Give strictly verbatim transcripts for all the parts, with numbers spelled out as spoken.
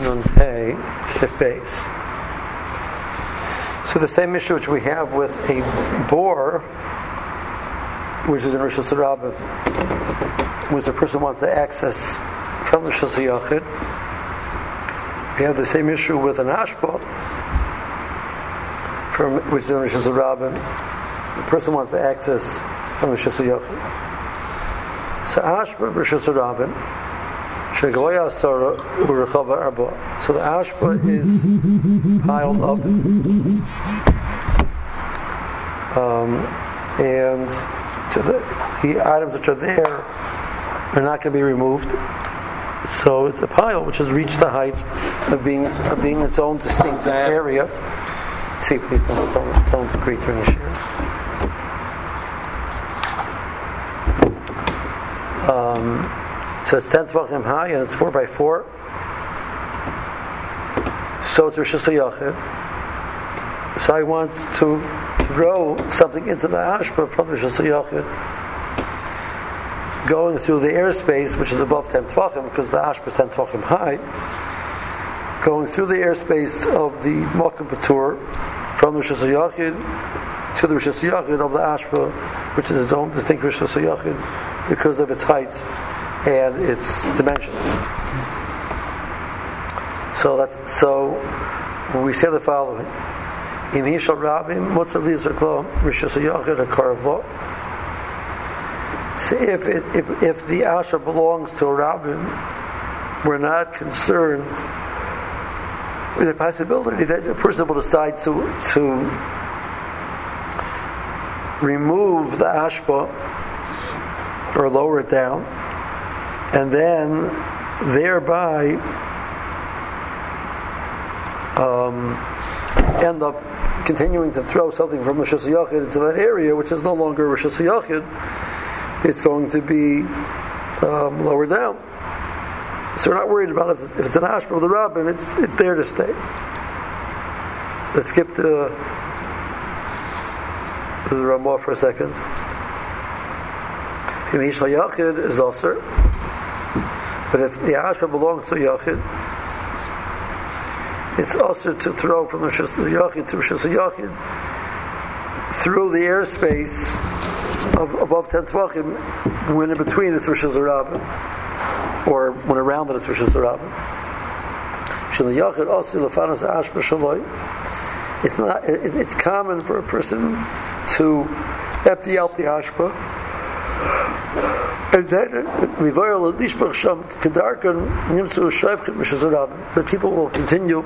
Nun Pei Sif Beis. So the same issue which we have with a bore, which is in Rosh Hashanah, which the person wants to access from the Rosh Hashanah. We have the same issue with an ashba, from which is in Rosh Hashanah. The person wants to access from the Rosh Hashanah. So ashba Rosh Hashanah. So the ashba is piled up, um, and so the, the items which are there are not going to be removed. So it's a pile which has reached the height of being of being its own distinct area. See, please don't don't, don't agree to any share. Um, So it's ten tvachim high and it's four by four. So it's Rosh Hashanah. So I want to throw something into the ashba from Rosh Hashanah, going through the airspace which is above ten tvachim, because the ashba is ten tvachim high. Going through the airspace of the Mokum Patur from the Rosh Hashanah to the Rosh Hashanah of the ashba, which is its own distinct Rosh Hashanah because of its height and its dimensions. So that's so we say the following: Im hishal rabim mutar lizraklo rishus yachid a karavlo. So if it, if if the asher belongs to a rabbin, we're not concerned with the possibility that a person will decide to to remove the ashba or lower it down, and then thereby um, end up continuing to throw something from Rosh Hashanah into that area, which is no longer Rosh Hashanah. It's going to be um, lower down. So we're not worried about if, if it's an ashba of the rabbin. It's it's there to stay. Let's skip to, to the Ramah for a second. Himishal Yachid is also. But if the ashba belongs to Yachid, it's also to throw from the Rosh Hashanah to Rosh Hashanah through the airspace of above ten tvachim, when in between it's Rosh Hashanah, or when around it it's Rosh Hashanah. Shel Yachid also lefanos ashba shaloi. It's not. It, it's common for a person to empty out the ashba. And then, but people will continue,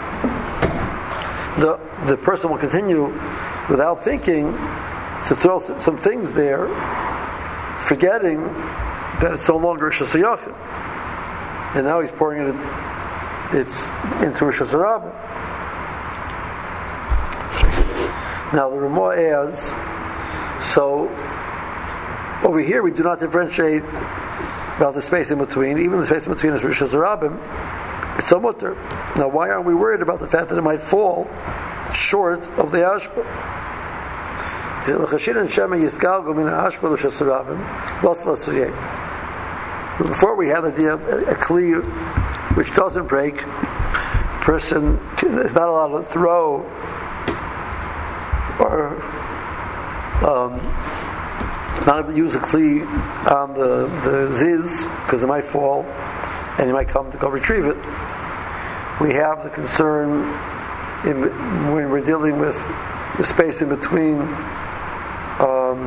the the person will continue without thinking to throw th- some things there, forgetting that it's no longer Rosh Hashanah. And now he's pouring it it's into Rosh Hashanah. Now the Ramah adds, so over here we do not differentiate about the space in between. Even the space in between is Rosh Hashanah. It's a mutter. Now why aren't we worried about the fact that it might fall short of the ashba? Before we had the idea of a kli which doesn't break, person is not allowed to throw or um, not able to use a kli on the, the ziz because it might fall and you might come to go retrieve it. We have the concern in, when we're dealing with the space in between um,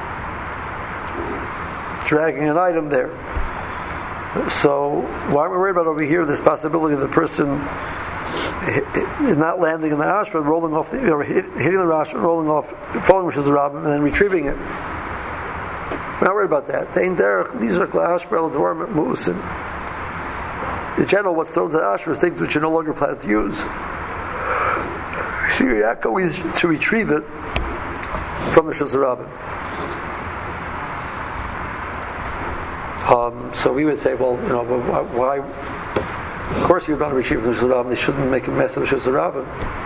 dragging an item there. So why are we worried about over here this possibility of the person is not landing in the ashba, rolling off, the, or hitting the ashba, rolling off, falling which is the rabbin, and then retrieving it? We're not worried about that. In general, what's thrown to the ashba is things which you're no longer planning to use. So you're not going to retrieve it from the Shazarabin. Um, so we would say, well, you know, why? Of course, you're going to retrieve the Shazarabin. They shouldn't make a mess of the Shazarabin.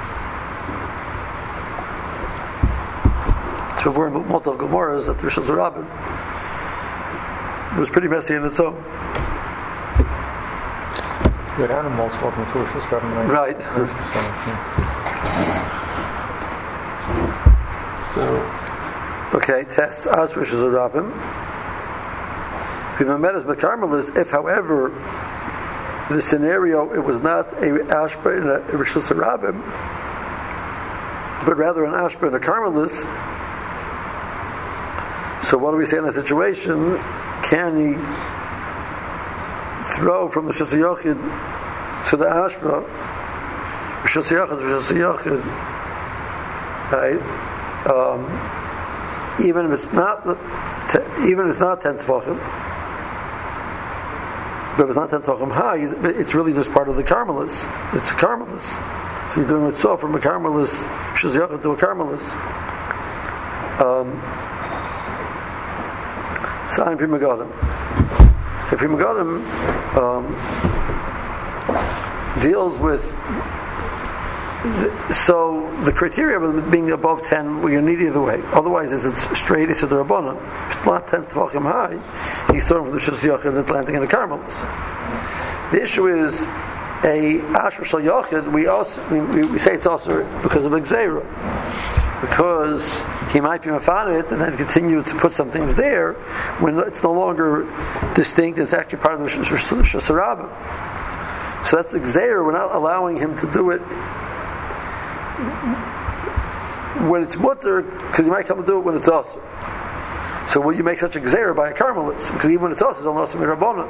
To avoid multiple Gemaras that the Shazarabin was pretty messy in its own. with animals walking through Rosh Hashanah. Right. So, okay, test as Rosh Hashanah. If, however, the scenario, it was not a ashba in a Rosh Hashanah, but rather an ashba in a Carmelis. So what do we say in that situation? Can he throw from the Rosh Hashanah to the ashba, Rosh Hashanah to Rosh Hashanah, right? Um, even if it's not, even if it's not ten tefachim. But if it's not ten tefachim high, it's really just part of the Carmelis. It's a Carmelis. So you're doing it so from a Carmelis, Shaziyach to a Carmelis. Um, Sign Pri Megadim. The Pri Megadim um, deals with. The, so the criteria of being above ten, well, you need either way. Otherwise, it's straight. It's a Rabbanan. It's not ten tefachim high. He's throwing from the Shaziyach and Atlantic and the Carmelis. The issue is a Asher Shal Yochid. We also we, we say it's also because of Exera, because he might be mafanit and then continue to put some things there when it's no longer distinct. It's actually part of the Shasarabim. So that's Exera. We're not allowing him to do it when it's mutter, because he might come to do it when it's also. So will you make such a Exera by a Carmelis? Because even when it's also, it's almost a Mirabona.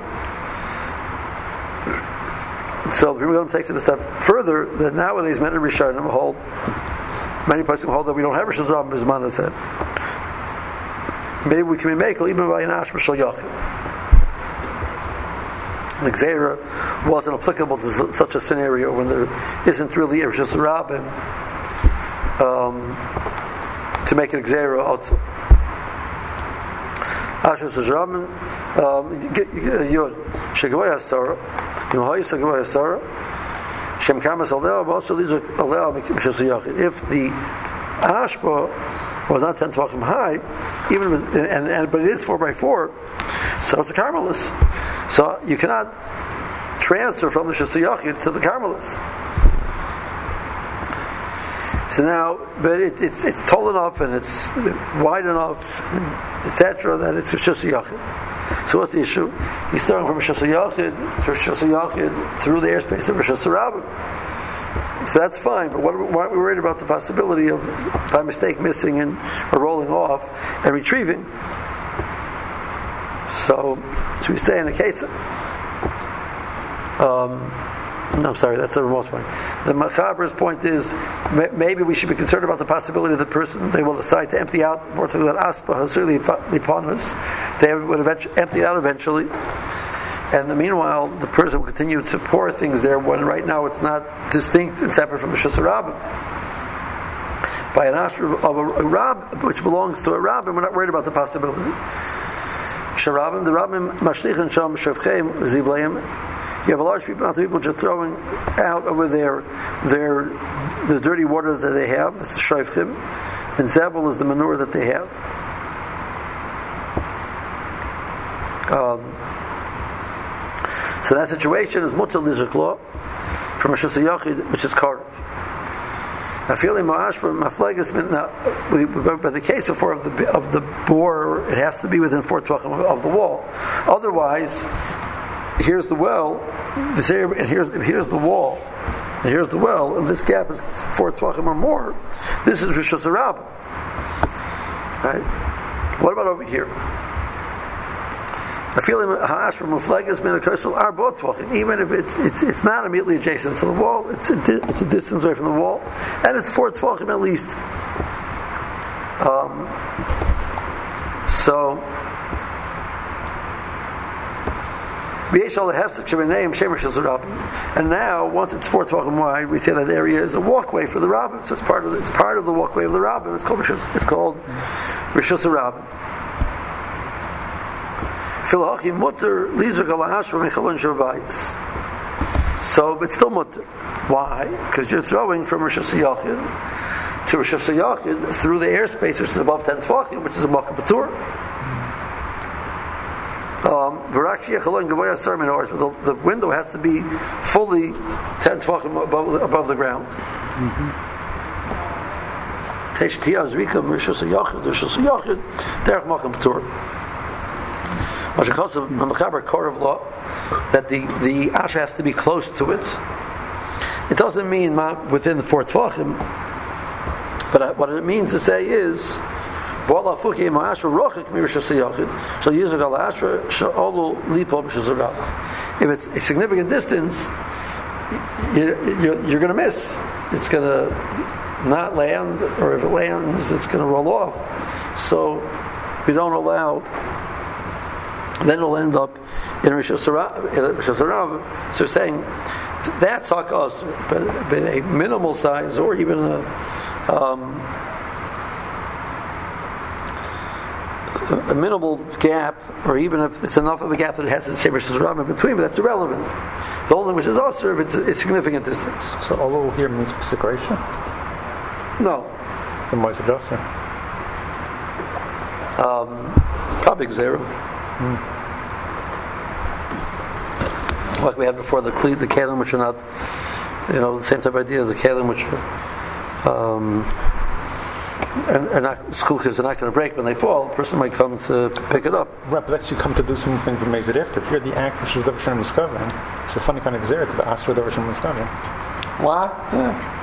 So the Rebbe takes it a step further that nowadays many Rishonim hold, many places hold that we don't have Rosh Hashanah as Mana said. Maybe we can be makel even by an Ashba Shal Yachid. The Gzeira wasn't applicable to such a scenario when there isn't really a Rosh Hashanah um, to make an Gzeira also. Ashba Shal Yachid, Yod, Shegavay HaSarah, if the ashba was not ten tefachim high, even with, and, and but it is four by four, so it's a Carmelis. So you cannot transfer from the Shasiyachid to the Carmelis. So now, but it, it's it's tall enough and it's wide enough, et cetera, that it's a Shasiyachid. So what's the issue? He's starting from Rosh Hashanah to Rosh Hashanah through the airspace of Rosh Hashanah. So that's fine, but what, why are we worried about the possibility of, by mistake, missing and or rolling off and retrieving? So, so we say in the case, um, no, I'm sorry, that's the most point. The Machaber's point is maybe we should be concerned about the possibility of the person, they will decide to empty out, we're talking about Aspa, Hasuli, Lipanus, they would eventually empty out eventually, and the meanwhile, the person will continue to pour things there when right now it's not distinct and separate from the Shasarabim. By an Ashra of a, a Rab, which belongs to a Rabbim, we're not worried about the possibility. Sharabim, the Rabbim, Mashlichan Sham, Shavcheim, Zivleim, you have a large amount of people just throwing out over there their the dirty water that they have. That's the shayftim, and zebul is the manure that they have. Um, so that situation is mutal lizuklo from a shasayachid, which is karev. I feel in ma'ashba maflegas. Now, we, by the case before of the of the bore, it has to be within four tvachim of the wall. Otherwise, here's the well, this area, and here's here's the wall, and here's the well, and this gap is four tvachim or more. This is Rosh Hashanah, right? What about over here? I feel ha'ashra muflegas min hakosel arbot tvachim. Even if it's it's it's not immediately adjacent to the wall, it's a di- it's a distance away from the wall, and it's four tvachim at least. Um, so. And now, once it's four tvachim wide, we say that area is a walkway for the rabbin. So it's part of the, it's part of the walkway of the rabbin. It's called it's called Rishus Rabbin. So, but still mutter. Why? Because you're throwing from Rosh Hashanah to Rosh Hashanah through the airspace, which is above ten tvachim, which is a makom patur. Um, the, the window has to be fully ten tefachim above, above the ground. Court of law that the, the ash has to be close to it. It doesn't mean within the four tefachim, but what it means to say is so if it's a significant distance, you're, you're, you're going to miss. It's going to not land, or if it lands, it's going to roll off. So we don't allow. Then it'll end up in Rosh Hashanah. So saying that's hakas, but, but a minimal size, or even a um, a minimal gap, or even if it's enough of a gap that it has the same Rosh Hashanah in between, but that's irrelevant. The only which is also if it's a, it's significant distance. So all here means separation? No. Then why is it also? Um, probably zero. Mm. Like we had before, the the kalim which are not, you know, the same type of idea as the kalim which are, um, and, and not, school kids are not going to break when they fall. A person might come to pick it up. Right, but actually come to do something for Mezid after. Here the act which is the Davar Miskaven. It's a funny kind of xeret, the Asra Davar Miskaven. What?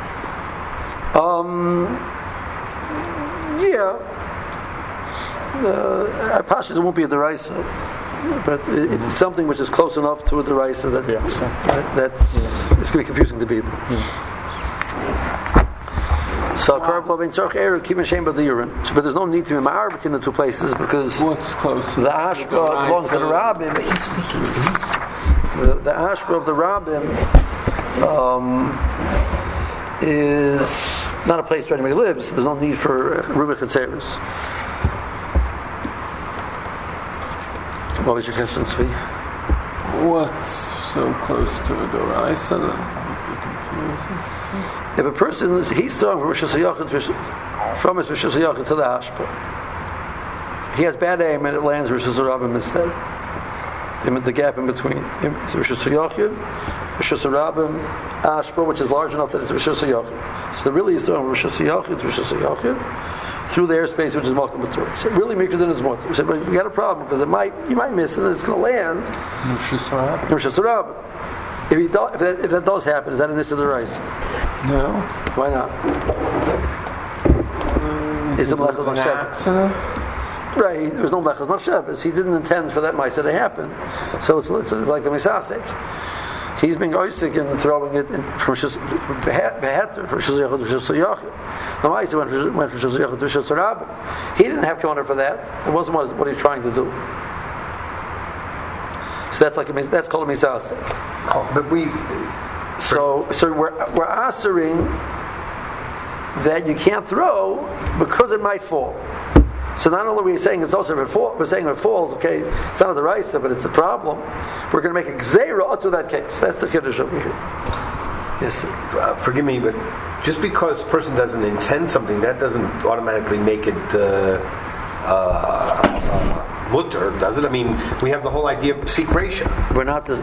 Um. Yeah. Uh, Pashas it won't be a deraisa, but it, it's mm-hmm. something which is close enough to a deraisa that, yeah, so. that that's yeah. it's going to be confusing to people. Yeah. So, wow. But there's no need to be ma'ar between the two places because what's close? The ashba belongs to the rabbim. The, the ashba of the rabbim um, is not a place where anybody lives. There's no need for Rubik and Seres. What was your question, Svi? What's so close to a doraisa that would be confusing? If a person is, he's throwing from Rosh Hashanah from his Rosh Hashanah to the ashba, he has bad aim and it lands Rosh Hashanah instead. The gap in between Rosh Hashanah, Rosh Hashanah, ashba, which is large enough that it's Rosh Hashanah. So really he's throwing from Rosh Hashanah to Rosh Hashanah through the airspace which is Malkum B'Torah. So really Mikra is more. We said, well, we got a problem because it might you might miss it and it's going to land Rosh Hashanah. Rosh Hashanah. If, he do, if, that, if that does happen, is that an issue of the rice? No. Why not? Um, is it Melechas Machshavas? Right, there was no Melechas Machshavas. He didn't intend for that Ma'aseh to happen. So it's, it's like the Misasek. He's being oisik and throwing it in from Beheter, from Shazayachot to Shazayachot. The Ma'aseh went from Shazayachot to Shazayachot. He didn't have counter for that. It wasn't what, what he was trying to do. So that's like a, that's called a Misasek. Oh, but we. So, so we're we're answering that you can't throw because it might fall. So not only are we saying it's also if it falls, we're saying if it falls, okay, it's not the raisa, but it's a problem. We're going to make a gzeira to that case. That's the kiddush over here. Yes, uh, forgive me, but just because a person doesn't intend something, that doesn't automatically make it uh, uh, uh, mutter, does it? I mean, we have the whole idea of secration. We're not the.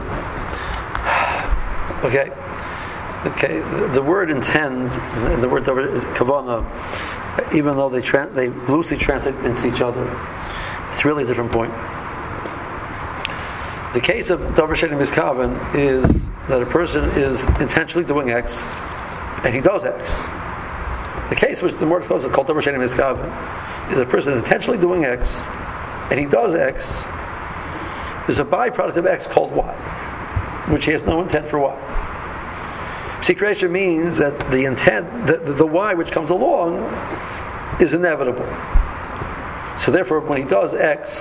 Okay. Okay, the word intend and the word kavana, even though they tra- they loosely translate into each other, it's really a different point. The case of davar she'eino miskaven is that a person is intentionally doing X, and he does X. The case which the word is called davar she'eino miskaven is a person intentionally doing X, and he does X. There's a byproduct of X called Y, which he has no intent for Y. Secretion means that the intent, the, the, the Y which comes along, is inevitable. So therefore, when he does X,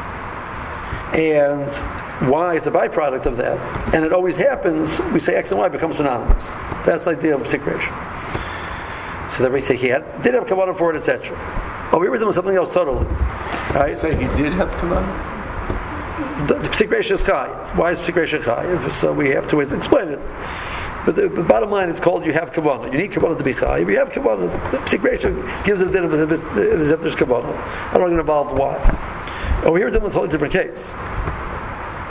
and Y is the byproduct of that, and it always happens, we say X and Y become synonymous. That's the idea of secretion. So that we say he had, did have kavanah for it, et cetera. Oh, we were doing something else totally. Right? You say he did have kavanah? The, the secretion is chai. Why is secretion chai? So we have to explain it. But the, the bottom line, it's called you have kavanah. You need kavanah to be chai. If you have kavanah, the secretion gives it a din as if there's kavanah. I don't want to get involved why. Over here, we're dealing with a totally different case.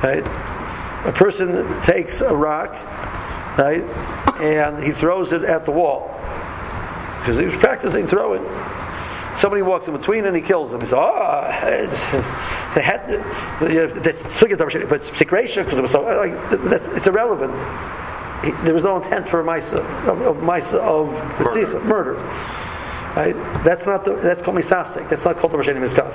right? A person takes a rock, right, and he throws it at the wall because he was practicing throwing. Somebody walks in between and he kills him. He says, "Oh, it's, it's, they had that's but Sikresha because it was so like that's, it's irrelevant. He, there was no intent for Maisa of, of Maisa of murder. murder, right? That's not the, that's called misasek. That's not called the Rasheni Miskav."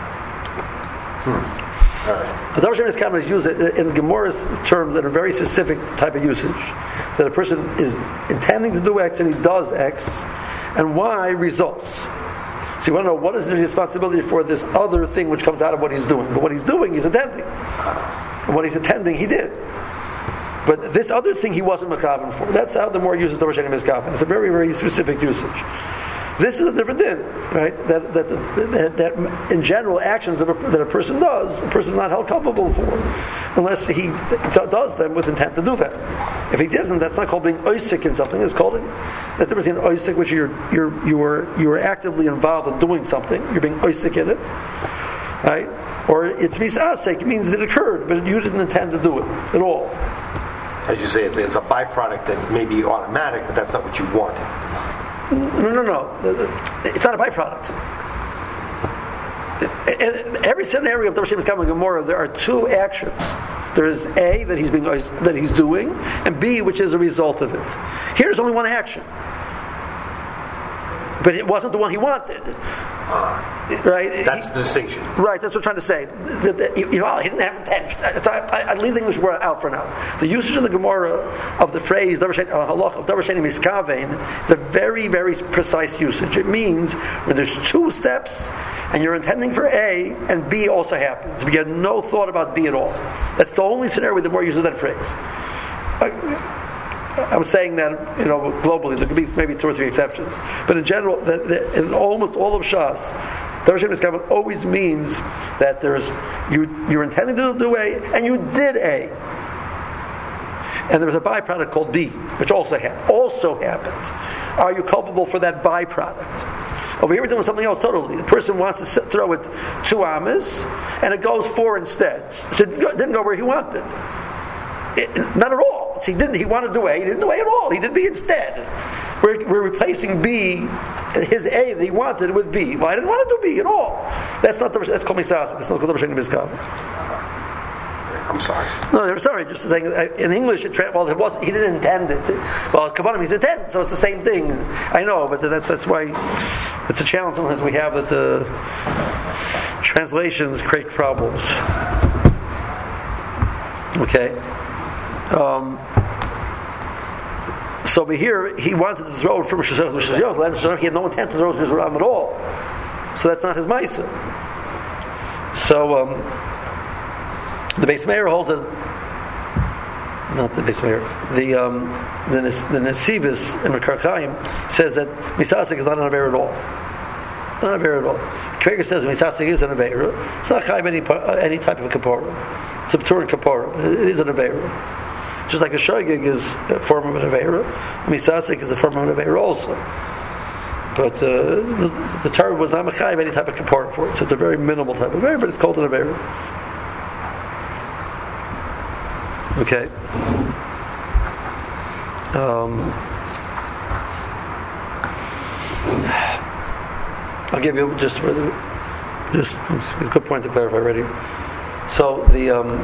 The Davar Sheni Miskav is used in Gemara's terms in a very specific type of usage. That a person is intending to do X and he does X, and Y results. So you want to know what is the responsibility for this other thing which comes out of what he's doing. But what he's doing, he's intending. And what he's intending, he did. But this other thing he wasn't mechavan for. That's how the more uses Davar Sheni Miskav. It's a very, very specific usage. This is a different din, right? That that, that, that in general actions that a, that a person does, a person is not held culpable for, unless he d- does them with intent to do that. If he doesn't, that's not called being oisik in something. It's called that's the difference between oisik, which you're you're you are you are actively involved in doing something. You're being oisik in it, right? Or it's misasek. It means it occurred, but you didn't intend to do it at all. As you say, it's, it's a byproduct that may be automatic, but that's not what you wanted. No, no, no. It's not a byproduct. In every scenario of Davar Sheni Miskav and Gemara, there are two actions. There is A that he's being that he's doing, and B which is a result of it. Here's only one action, but it wasn't the one he wanted. Uh, right? That's he, the distinction. Right. That's what I'm trying to say. The, the, you know, he didn't have intention. I, I leave the English word out for now. The usage of the Gemara of the phrase Davar Sheni Halach of Davar Sheni Miskavein is a very, very precise usage. It means when there's two steps and you're intending for A and B also happens, but you had no thought about B at all. That's the only scenario where the Gemara uses that phrase. I, I'm saying that, you know, globally there could be maybe two or three exceptions, but in general, the, the, in almost all of Shas, Davar Sheni Miskav always means that there's you you're intending to do A and you did A, and there's a byproduct called B, which also ha- also happens. Are you culpable for that byproduct? Over here we're doing something else totally. The person wants to throw it two amas, and it goes four instead. So it didn't go where he wanted. It, not at all. So he didn't. He wanted to do A. He didn't do A at all. He did B instead. We're, we're replacing B, his A that he wanted, with B. Well, I didn't want to do B at all. That's not the. That's called misasek. That's not called Davar Sheni Miskav. I'm sorry. No, I'm sorry. Just saying. In English, it tra- well, it was. He didn't intend it. Well, Kabbalah means intent, so it's the same thing. I know, but that's that's why it's a challenge sometimes we have that the translations create problems. Okay. Um, so over here, he wanted to throw it from Shazayot, which is He had no intent to throw it to Ram at all. So that's not his Maisa. So um, the Beis Meir holds it. Not the Beis Meir. The um, the, the Nesivus in Mekar Chaim says that misasek is not an aver at all. Not an aver at all. Traeger says misasek is an aver. It's not chaim any any type of a kapara. It's a Ptur and kapara. It is an aver. Just like a shogeg is a form of an aveira, misasek is a form of an aveira also. But uh, the, the Torah was not mechayiv any type of kapara for it, so it's a very minimal type of aveira, but it's called an aveira. Okay. Um, I'll give you just just a good point to clarify already. So the. Um,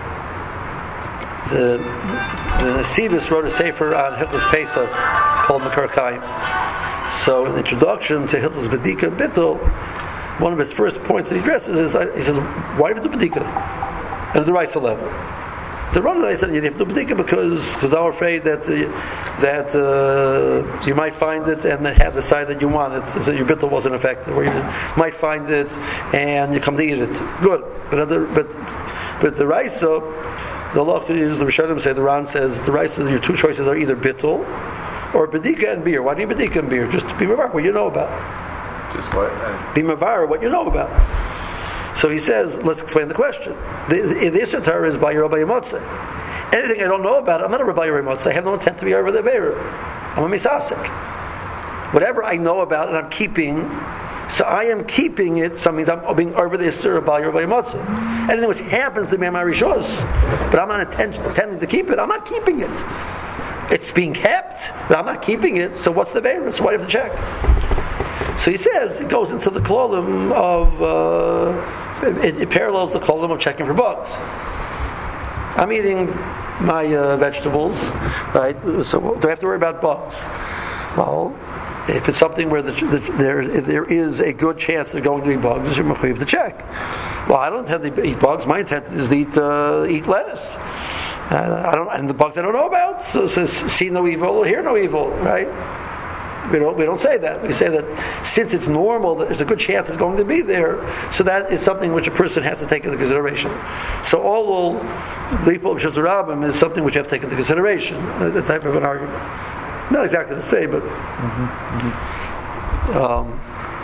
The the Nesivus wrote a sefer on Hilchos Pesach called Mekar Chaim. So in the introduction to Hilchos Bedika and Bittul, one of his first points that he addresses is he says, "Why do you do Bedika at the Raisa level?" The Rambam said you have to do Bedika because because I'm afraid that uh, that uh, you might find it and then have the side that you want it, so your Bittul wasn't effective, or you might find it and you come to eat it. Good, but other, but but the Raisa. The halacha is the Rishonim say the Ran says the right says your two choices are either bittul or bedika and beer. Why do you bedika and beer? Just be mavar what you know about. Just what? Be mavar what you know about. So he says, let's explain the question. The, the Isser Torah is by your Rabbi Motzei. Anything I don't know about, I'm not a Rabbi Motzei. I have no intent to be over the bearer. I'm a misasek. Whatever I know about and I'm keeping, So I am keeping it. Something I'm being over the Isser by your Matzah. Anything which happens to me, my Rishos, but I'm not intent- intending to keep it. I'm not keeping it. It's being kept, but I'm not keeping it. So what's the Ve'er? So why do you have to check? So he says it goes into the klolim of uh, it, it parallels the klolim of checking for bugs. I'm eating my uh, vegetables, right? So do I have to worry about bugs? Well, if it's something where the, the, there there is a good chance there's going to be bugs, you're mechuyev to check. Well, I don't intend to eat bugs. My intent is to eat uh, eat lettuce. Uh, I don't, and the bugs I don't know about. So it says, "See no evil, hear no evil." Right? We don't we don't say that. We say that since it's normal, that there's a good chance it's going to be there. So that is something which a person has to take into consideration. So all Lipo B'Shas Rabbim is something which you have to take into consideration. The type of an argument. Not exactly the same, but. Mm-hmm. Mm-hmm. Um,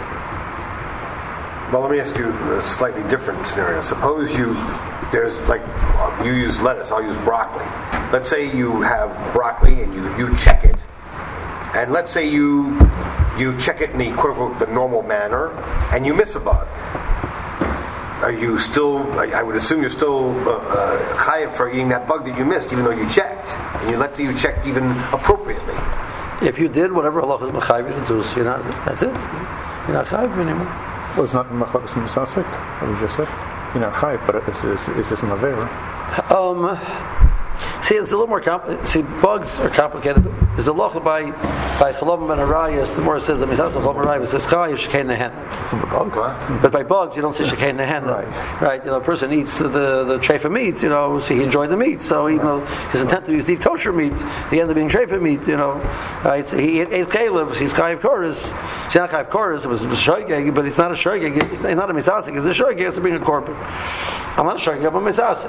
well, let me ask you a slightly different scenario. Suppose you, there's like, you use lettuce, I'll use broccoli. Let's say you have broccoli and you, you check it, and let's say you you check it in the quote unquote the normal manner, and you miss a bug. Are you still, I, I would assume you're still uh, uh, chayav for eating that bug that you missed, even though you checked, and you let you checked even appropriately. If you did whatever Allah is mechayiv you to do, so you're not, that's it. You're not chayav anymore. Well, it's not machlokes misasek. What we just said. You're not chayav, but it's, it's, it's this mavera. Um, see, it's a little more complicated. See, bugs are complicated. There's a locha by by Chalom ben Arayas. The more it says the misas of Chalom ben Arayas says chayav shekei nehen. From the bug, right? But by bugs, you don't say shekei nehen. Right. Right. You know, a person eats the the treifa meat. You know, so he enjoyed the meat. So even though his intent to eat kosher meat, he ended up eating treifa meat. You know, right? So he ate kalev. He's chayav koros. He's not chayav koros. It was a shoygeg, but it's not a shoygeg. It's not a misasik. It's a shoygeg. It's to bring a korban. I'm not a shoygeg. I'm a misasik.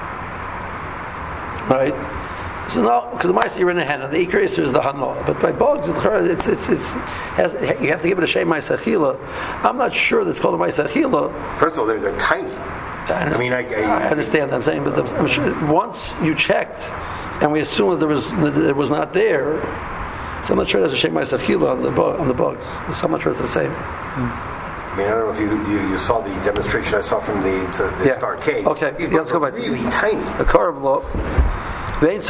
Right? So no, because the ma'aser you're in a hen, and the ikar is the hano. But by bugs, it's it's it's has, you have to give it a shem ma'aser achila. I'm not sure that's called a ma'aser achila. First of all, they're, they're tiny. I, I mean, I, I, I understand. I'm saying, but I'm sure once you checked, and we assume that there was that it was not there. So I'm not sure there's a shem ma'aser achila on the bu- on the bugs. So I'm not sure it's the same. Hmm. I mean, I don't know if you, you, you saw the demonstration I saw from the the, the yeah. Starcade. Okay, These yeah, let's go back. Really tiny. A carb law. Fine.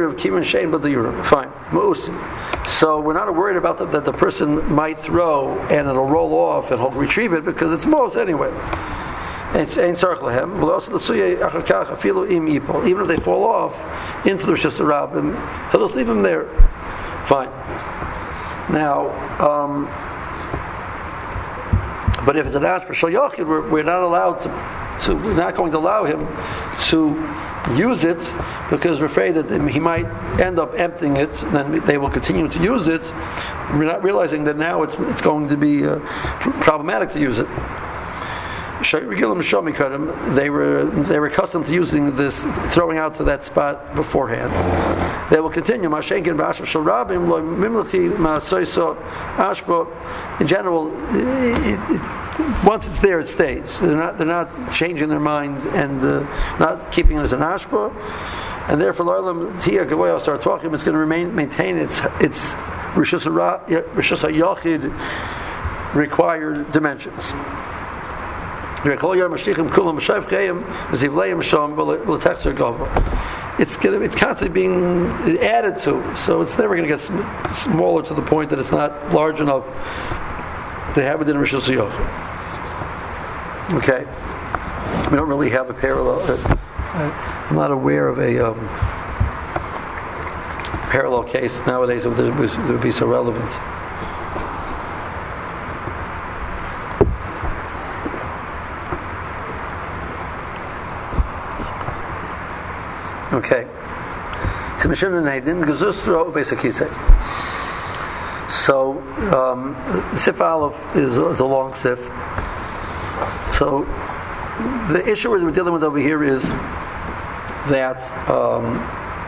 So we're not worried about the, that the person might throw and it'll roll off and he'll retrieve it because it's mos anyway. Even if they fall off into the Rishus Rabbim, he'll just leave them there. Fine. Now, um, but if it's an ashper shel yachid, we're, we're not allowed to, to. We're not going to allow him to use it because we're afraid that he might end up emptying it, and then they will continue to use it. We're not realizing that now it's it's going to be uh, problematic to use it. They were they were accustomed to using this, throwing out to that spot beforehand. They will continue. In general, it, it, once it's there, it stays. They're not they're not changing their minds and uh, not keeping it as an ashba, and therefore, it's going to remain maintain its its Rishus HaYachid required dimensions. It's gonna, it's constantly being added to, so it's never going to get smaller to the point that it's not large enough to have it in Rishus HaYachid. Okay, we don't really have a parallel. I'm not aware of a um, parallel case nowadays that would, that would be so relevant. Okay. So um, Sif Aleph is, is a long Sif. So the issue we're dealing with over here is that um,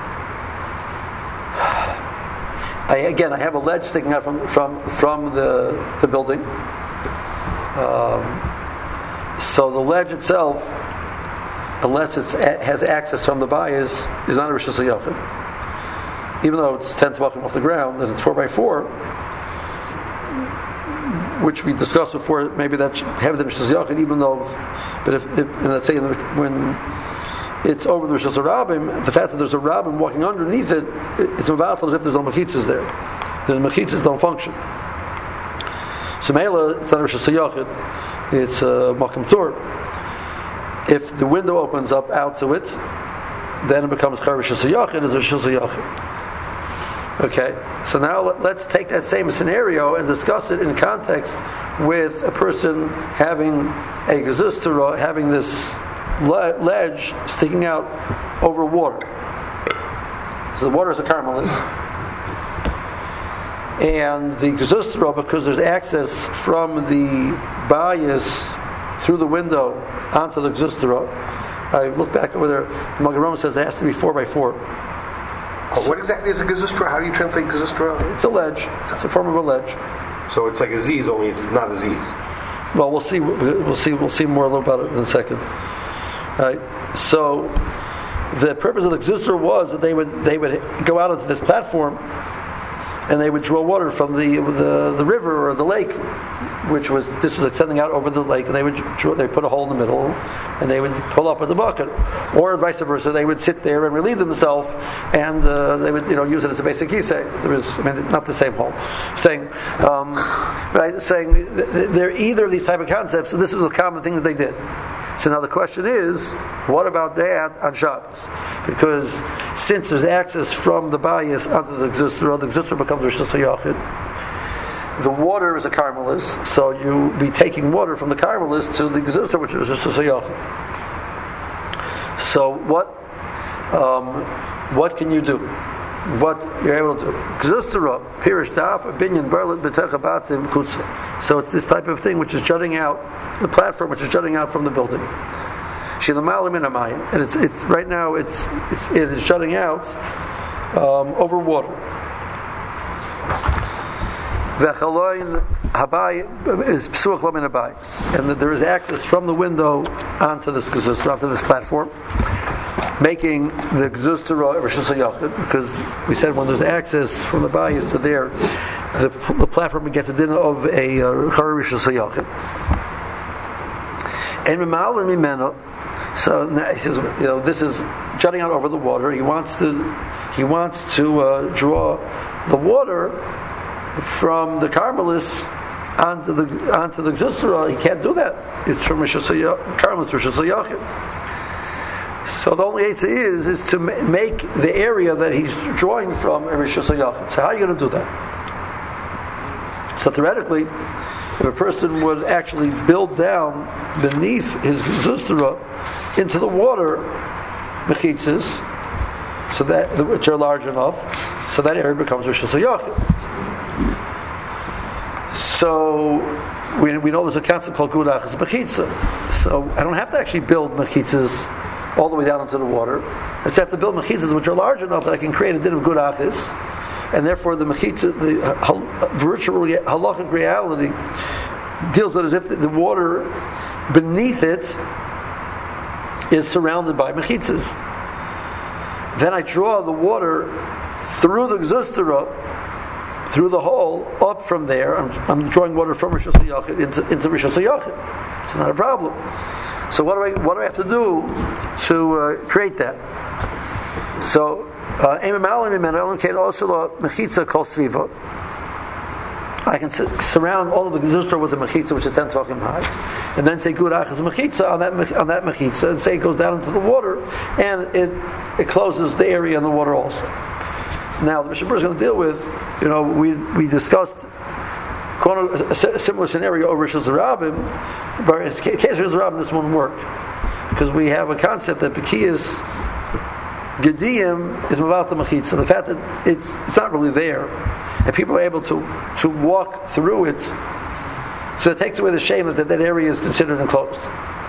I, again I have a ledge sticking out from from, from the the building. Um, so the ledge itself, unless it has access from the bias, is not a Rishus HaYachid. Even though it's ten tefachim off the ground and it's four by four, which we discussed before, maybe that should have the Rishus Yachid, even though, but if, if and let's say when it's over the Rishus Rabbim, the fact that there's a Rabbim walking underneath it, it's mevatel as if there's no mechitzas there. The mechitzas don't function. So Mela, it's not Rishus Yachid, it's a Makom Tur. If the window opens up out to it, then it becomes Char Rishus Yachid as a Rishus Yachid. Okay, so now let's take that same scenario and discuss it in context with a person having a gezustra, having this ledge sticking out over water. So the water is a carmelis, and the gezustra, because there's access from the bias through the window onto the gezustra. I look back over there. Magen says it has to be four by four. Oh, what exactly is a gezustra? How do you translate gezustra? It's a ledge. It's a form of a ledge. So it's like a ziz, only it's not a ziz. Well, we'll see. We'll see. We'll see more about it in a second. All right. So the purpose of the gezustra was that they would they would go out onto this platform, and they would draw water from the the, the river or the lake, which was this was extending out over the lake, and they would draw, they put a hole in the middle, and they would pull up with the bucket, or vice versa. They would sit there and relieve themselves, and uh, they would you know use it as a basic kisei. There was I mean not the same hole. Saying um, right saying they're either of these type of concepts. So this is a common thing that they did. So now the question is, what about that on Shabbos? Because since there's access from the bias onto the gezustra, the gezustra becomes Rishus Yachid. The water is a carmelis, so you be taking water from the carmelis to the gezustra, which is Rishus Yachid. So what um, what can you do? What you're able to do? Gezustra, pirish daf, binyan berlet b'techa batim chutza. So it's this type of thing which is jutting out, the platform which is jutting out from the building. Shilamalim in amayim, and it's it's right now it's it's it is jutting out um, over water. V'chaloin habai is psuach lo min habai, and there is access from the window onto this gezustra, onto this platform, making the gezustra Rishus Yachid, because we said when there's access from the bias to there, the, the platform gets a din of a Char Rishus Yachid. And Mimal and Mimeno. So he says, you know, this is jutting out over the water. He wants to, he wants to uh, draw the water from the carmelis onto the onto the gezustra. He can't do that. It's from Rishus Carmelis to Rishus Yachid. So the only answer is is to make the area that he's drawing from a Rishus Yachid. So how are you going to do that? So theoretically, if a person would actually build down beneath his gezustra into the water mechitzas, so that which are large enough, so that area becomes Rishus Yachid. So we we know there's a concept called gudachas mechitza. So I don't have to actually build mechitzas all the way down into the water. I just have to build mechitzas which are large enough that I can create a din of gudachas, and therefore the mechitza, the uh, virtual halachic reality, deals with it as if the, the water beneath it is surrounded by mechitzas. Then I draw the water through the gezustra, through the hole, up from there. I'm, I'm drawing water from Rishus Yachid into, into Rishus Yachid. It's not a problem. So what do I what do I have to do to uh, create that? So, I can surround all of the gezustra with a mechitza which is ten tvachim high, and then say gudachas mechitza on that on that mechitza, and say it goes down into the water, and it it closes the area in the water also. Now the Mishnah Berurah is going to deal with, you know, we we discussed a similar scenario over Rishus Rabbim, but in the case of Rishus Rabbim, this won't work because we have a concept that Bekiyas Gediyim is Mavat the Mechitza. The fact that it's it's not really there, and people are able to, to walk through it, so it takes away the shame that that area is considered enclosed.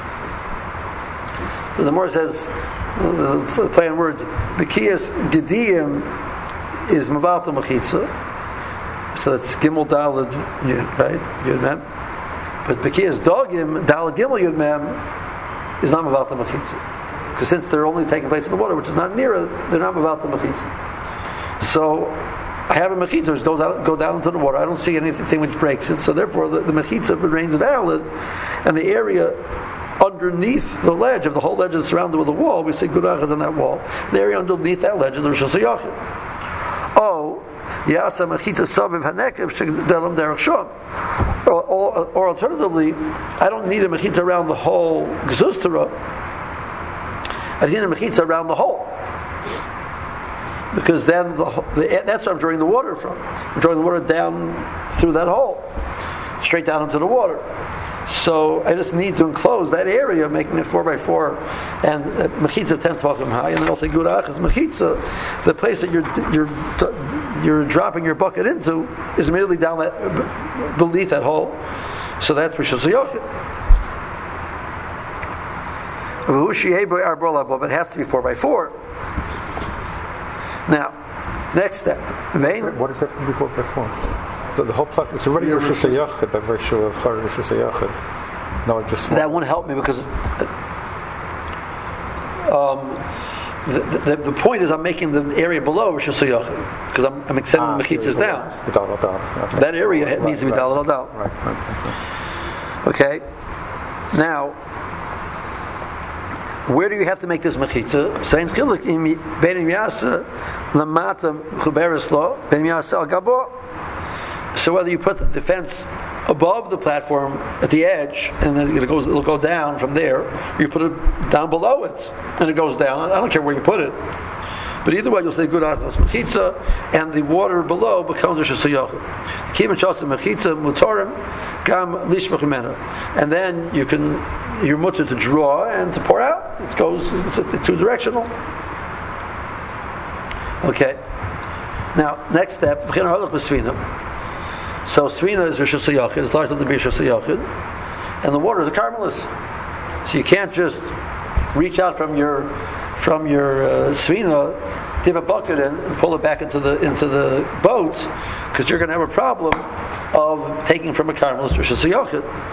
So the Gemara says, the play on words, Bekiyas Gediyim is Mavat the Mechitza. So that's Gimel Dalad Yud, right? Yud Mem. But Bekiyas Dogim Dalad Gimel Yud Mem is not Mavat the Mechitza. Because since they're only taking place in the water, which is not near it, they're not Mavat the Mechitza. So I have a mechitza which goes out, go down into the water. I don't see anything which breaks it. So therefore, the, the mechitza remains valid, and the area underneath the ledge, if the whole ledge is surrounded with a wall, we say gurach is on that wall. The area underneath that ledge is the Rosh Hashanah. Oh, yasa mechitza saviv hanekev shegdalam derech shom. Or, or, or alternatively, I don't need a mechitza around the whole gzustara. I need a mechitza around the hole, because then the, the, that's where I'm drawing the water from. I'm drawing the water down through that hole, straight down into the water. So I just need to enclose that area, making it four by four, and uh, mechitza ten tefachim high, and then I'll say gurach is mechitza. The place that you're you're you're dropping your bucket into is immediately down that beneath that hole. So that's Rosh Hashanah. But it has to be four by four. Now, next step. What does it have to be four by four? So the whole plot, it's already Rosh Hashanah by virtue of Char Rosh Hashanah. No, like this one. That wouldn't help me because um, the, the, the point is I'm making the area below Rosh Hashanah because I'm, I'm extending ah, the mechitzas down. Okay. That area right, needs to be dal dal. Right, right, okay. Okay. Now, where do you have to make this mechitza? Same chilik in bein yasa lamata chuberes lo bein yasa al gabo. So whether you put the fence above the platform at the edge and then it goes, it'll go down from there, or you put it down below it and it goes down. I don't care where you put it, but either way you'll say good atas mechitza, and the water below becomes a shasayach. Keep shasa mechitza mutarim gam lishmach mena, and then you can. You're mutter to draw and to pour out. It goes, it's two directional. Okay. Now, next step. So Svina is Rosh Hashanah. It's large enough to be Rosh Hashanah, and the water is a carmelis. So you can't just reach out from your from your uh, Svina, dip a bucket in, and pull it back into the into the boat, because you're going to have a problem of taking from a carmelis to Rosh Hashanah.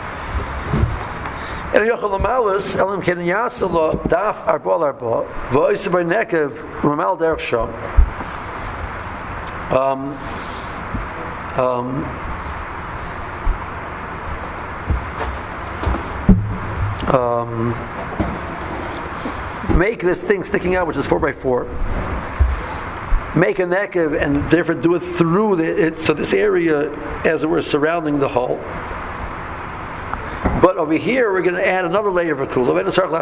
El yochel lamalis elim ken yasalo daf arbol arba v'oisei by nekev ramal derech shom. Um, um, um, make this thing sticking out, which is four by four. Make a nekev and therefore do it through the, it, so this area, as it were, surrounding the hole. But over here, we're going to add another layer of a kula.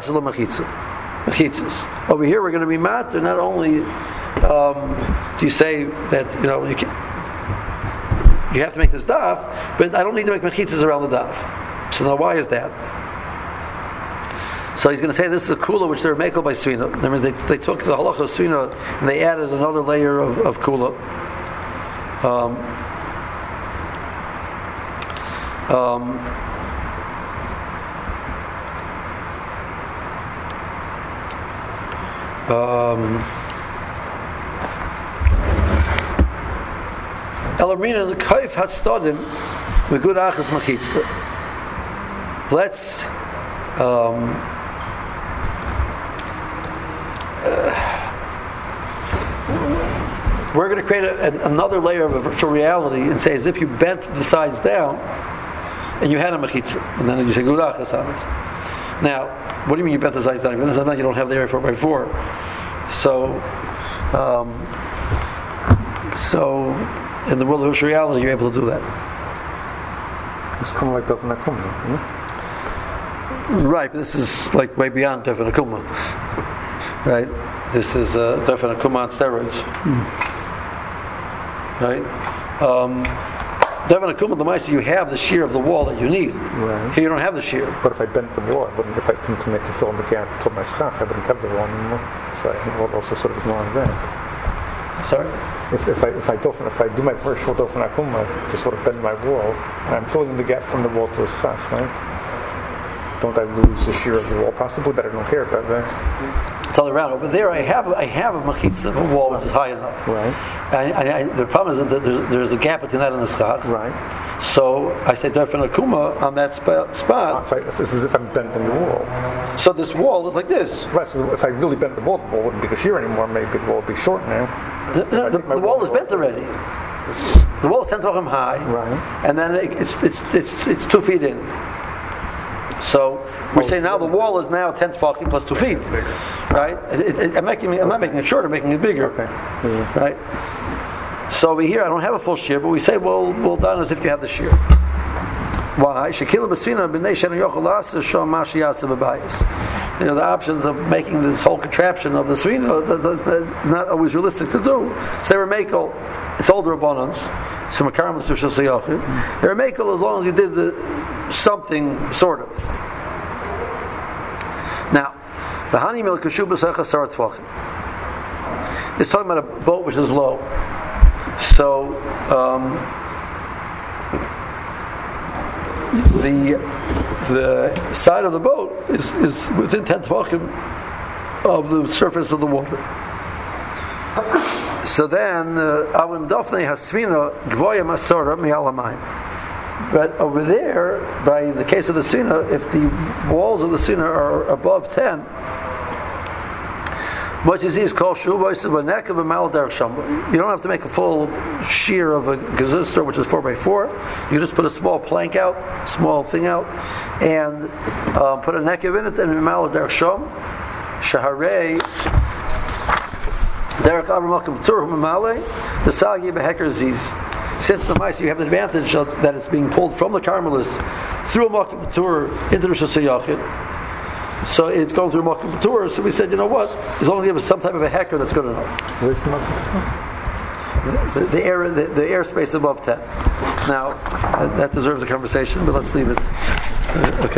Over here, we're going to be matter. Not only um, do you say that you know you, can, you have to make this daf, but I don't need to make mechitzas around the daf. So now, why is that? So he's going to say this is a kula which they're makel by svina. That means they, they took the halacha of svina and they added another layer of, of kula. Um, um, Um, Elamina the kaif hatstadim with good achas machitza. Let's um, uh, we're going to create a, a, another layer of a virtual reality and say as if you bent the sides down and you had a machitza, and then you say good achas on it. Now, what do you mean you bent the sides down? You bent the sides down, you don't have the area four by four. So, um, so in the world of virtual reality, you're able to do that. It's kind of like Dafan Akuma, isn't it? Right, but this is like way beyond Dafan Akuma. Right? This is uh, Dafan Akuma on steroids. Mm. Right? Um, Dafan Akuma, the mice, you have the shear of the wall that you need. Right. Here you don't have the shear. But if I bent the wall, I wouldn't, if I tend to make to fill in the gap to my schach, I wouldn't have the wall anymore. So I would also sort of ignore that. Sorry? If, if I if I dofen, if I do my virtual Dafan Akuma to sort of bend my wall, I'm filling in the gap from the wall to the schach, right? Don't I lose the shear of the wall? Possibly, but I don't care about that. It's all around. Over there, I have I have a machitza, a wall which is high enough. Right. I, I, I, the problem is that there's, there's a gap between that and the schach. Right. So I say Dafan Akuma on that sp- spot. Oh, it's as if I'm bending the wall. So this wall is like this. Right. So if I really bent the wall, the wall wouldn't be the shear anymore. Maybe the wall would be short now. The, no, the, the wall is bent already. The wall is ten tefachim high, Right. and then it, it's, it's it's it's two feet in. So we Oh, say now the wall is now ten tefachim plus two feet, right? It, it, I'm making I'm not making it shorter, I'm making it bigger, Okay. Yeah. right? So over here I don't have a full shear, but we say well well done as if you have the shear. Why? Shekila b'sfina b'nei shenu yochel la'aseh shom ma sheyaseh b'bayis. You know, the options of making this whole contraption of the svina that- that's not always realistic to do. So they were makel. It's older abundance. So makaram l'sushas hayochid. They were makel as long as you did the something sort of. Now, the hani mil kashu b'seicha sarat tvachim. It's talking about a boat which is low. So. Um, The the side of the boat is, is within ten tefachim of the surface of the water. So then, avim dafnei hasvina gvoya masora mi'alamayim. But over there, by the case of the svina, if the walls of the svina are above ten, what you see is called shuvos of a neck of a malder shamba. You don't have to make a full shear of a gazustra, which is four by four. You just put a small plank out, small thing out, and uh, put a neck in it, and a malder sham shaharei derek avramakam turhum amale the sagi beheker ziz. Since the mice, you have the advantage of, that it's being pulled from the Carmelis through a makam tur into the Rosh Hashanah. So it's going through Makkah B'Tur. So we said, you know what? As long as you have some type of a hecker, that's good enough. Where's the Makkah? The, the air, the, the airspace above ten. Now, uh, that deserves a conversation, but let's leave it. Uh, okay.